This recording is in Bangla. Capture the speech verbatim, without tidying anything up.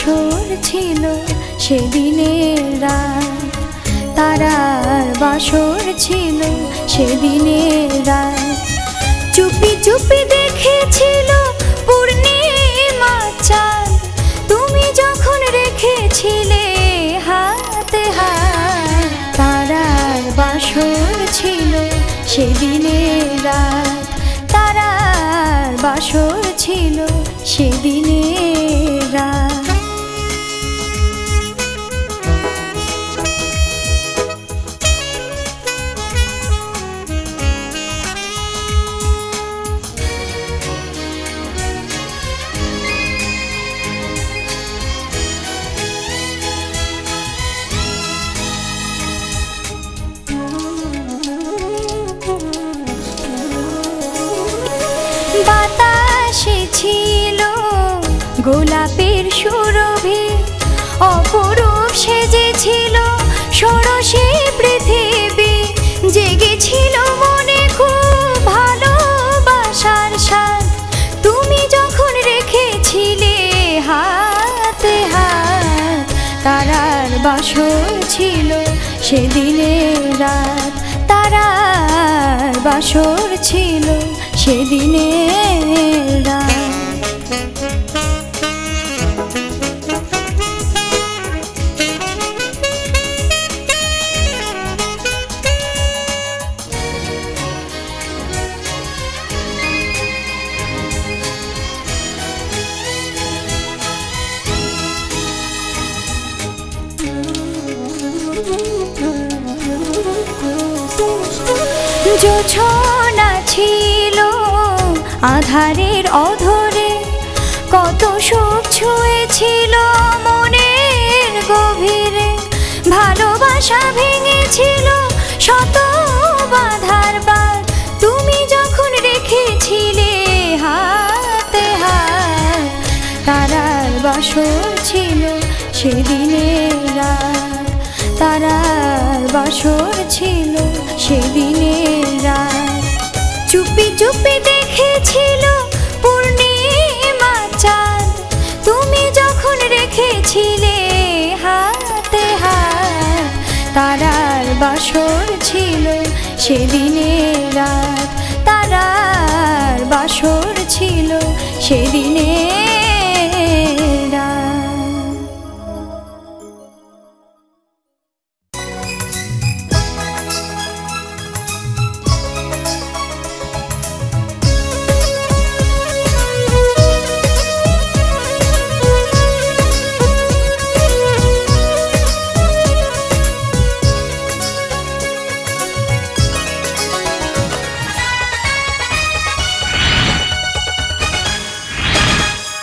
বাসর ছিল সেদিনের রাত, তারার বাসর ছিল সেদিনের রাত। চুপি চুপি দেখেছিল পূর্ণিমা চাঁদ, তুমি যখন রেখেছিলে হাতে হাত। তারার বাসর ছিল সেদিনের রাত, তারার বাসর ছিল সেদিনের রাত। বাতাসে ছিল গোলাপের সুরভি, অপরূপ সেজেছিল ষোড়শী পৃথিবী। জেগেছিল মনে খুব ভালোবাসার স্বাদ, তুমি যখন রেখেছিলে হাতে হাত। তারার বাসর ছিল সেদিনের রাত, তারার বাসর ছিল সেদিনের রাত। জোছনা ছিল আধারের অধরে, কত সুখ ছুঁয়েছিল মনের গভীরে। ভালোবাসা ভেঙেছিল শত বাধার বাঁধ, তুমি যখন রেখেছিলে হাতে হাত। তারার বাসর ছিল সেদিনের রাত, তারার বাসর ছিল সেদিনের রাত। চুপি চুপি দেখেছিল পূর্ণিমা চাঁদ, তুমি যখন রেখেছিলে হাতে হাত। তারার বাসর ছিল সেদিনের রাত, তারার বাসর ছিল সেদিনের